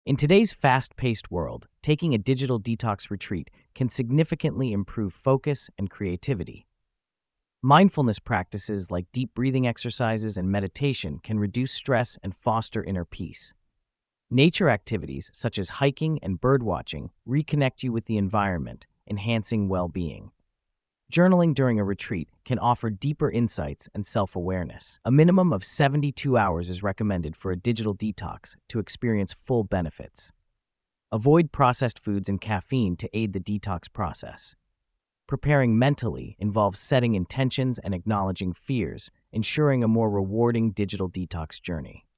In today's fast-paced world, taking a digital detox retreat can significantly improve focus and creativity. Mindfulness practices like deep breathing exercises and meditation can reduce stress and foster inner peace. Nature activities such as hiking and birdwatching reconnect you with the environment, enhancing well-being. Journaling during a retreat can offer deeper insights and self-awareness. A minimum of 72 hours is recommended for a digital detox to experience full benefits. Avoid processed foods and caffeine to aid the detox process. Preparing mentally involves setting intentions and acknowledging fears, ensuring a more rewarding digital detox journey.